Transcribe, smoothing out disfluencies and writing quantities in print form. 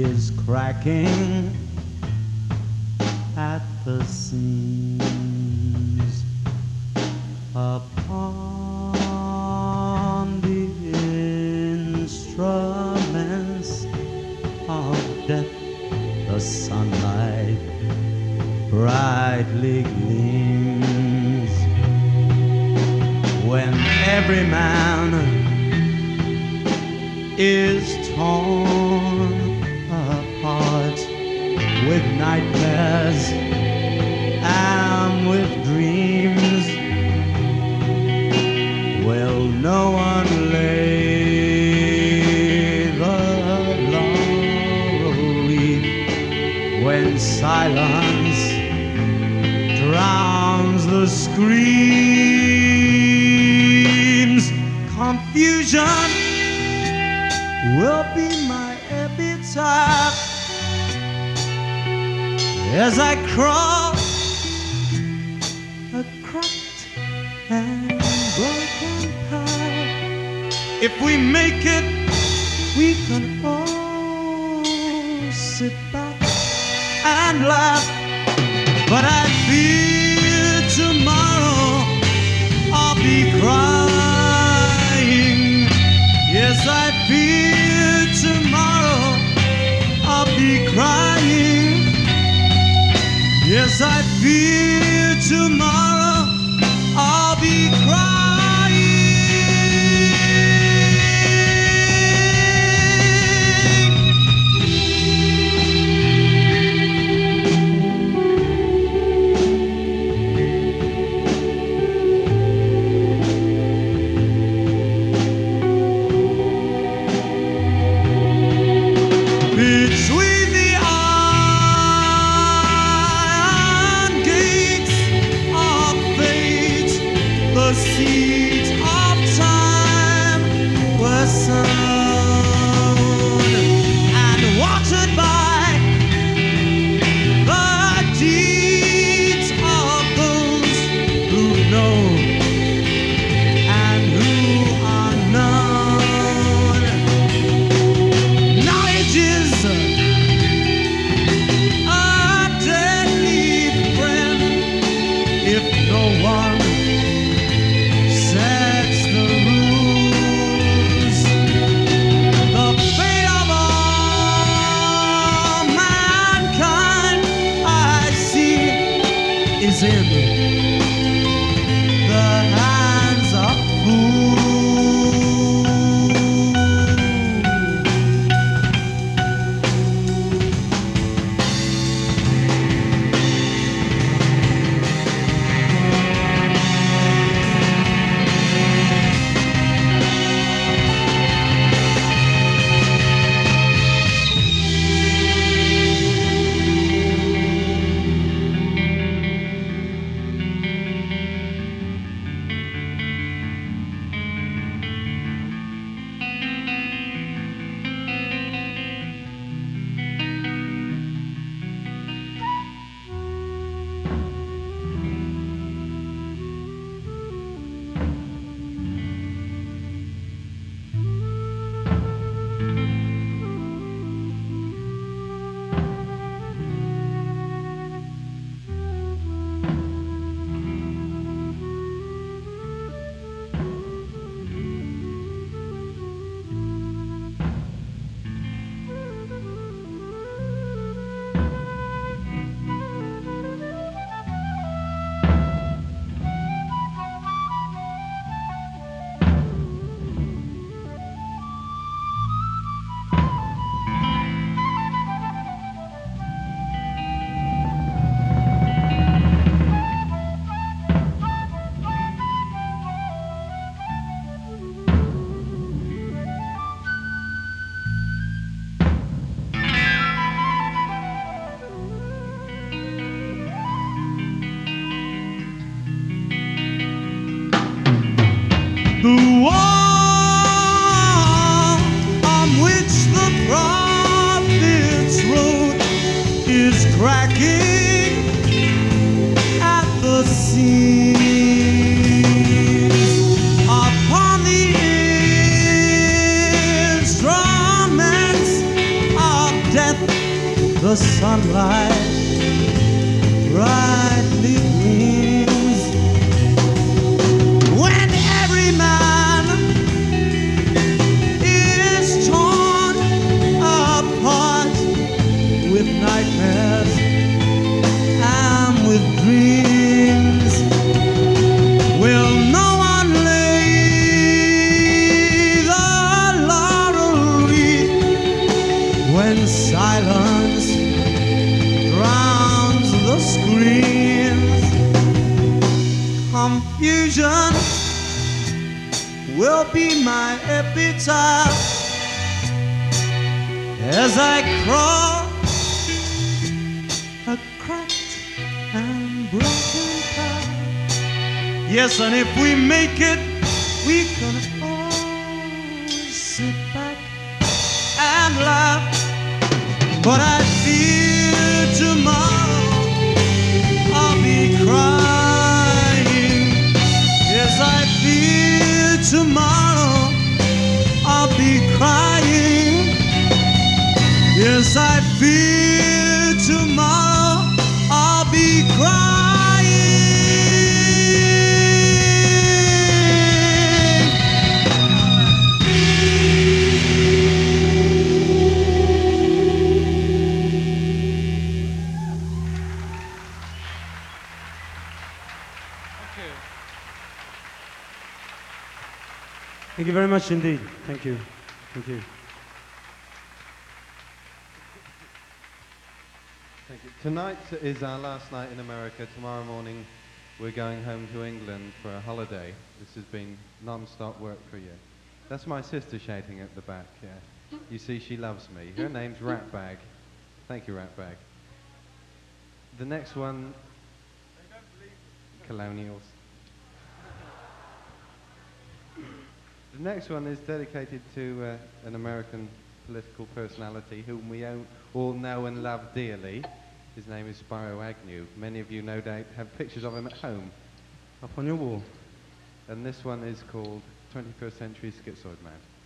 is cracking at the seams upon the instruments of death. The sunlight brightly gleams when every man is torn apart with nightmares and with dreams. Will no one lay the laurel wreath when silence drowns the screams? Confusion will be my epitaph as I crawl a cracked and broken path. If we make it, we can all sit back and laugh. But I fear tomorrow I'll be crying. Yes, I fear tomorrow I'll be crying. Yes, I fear tomorrow I'll be crying. Between the iron gates of fate, the seeds of time were sown and watered by the deeds of those who know and who are known. Knowledge is a deadly friend if no one sets the rules. The fate of all mankind I see is in the hands of fools. The wall on which the prophets wrote is cracking at the seams upon the instruments of death. the sunlight brightly gleams. When every man is torn apart with nightmares and with dreams, will no one lay the laurel wreath when silence drowns the screams? Confusion will be my epitaph as I cross a cracked and broken path. Yes, and if we make it, we can all sit back and laugh. But I fear tomorrow I'll be crying. Yes, I fear tomorrow I'll be crying. Yes, I fear tomorrow I'll be crying. Thank you very much indeed. Thank you. Thank you. Thank you. Tonight is our last night in America. Tomorrow morning we're going home to England for a holiday. This has been non-stop work for you. That's my sister shouting at the back, yeah. You see, she loves me. Her name's Ratbag. Thank you, Ratbag. The next one, Colonials. The next one is dedicated to an American political personality whom we all know and love dearly. His name is Spyro Agnew. Many of you, no doubt, have pictures of him at home. Up on your wall. And this one is called 21st Century Schizoid Man.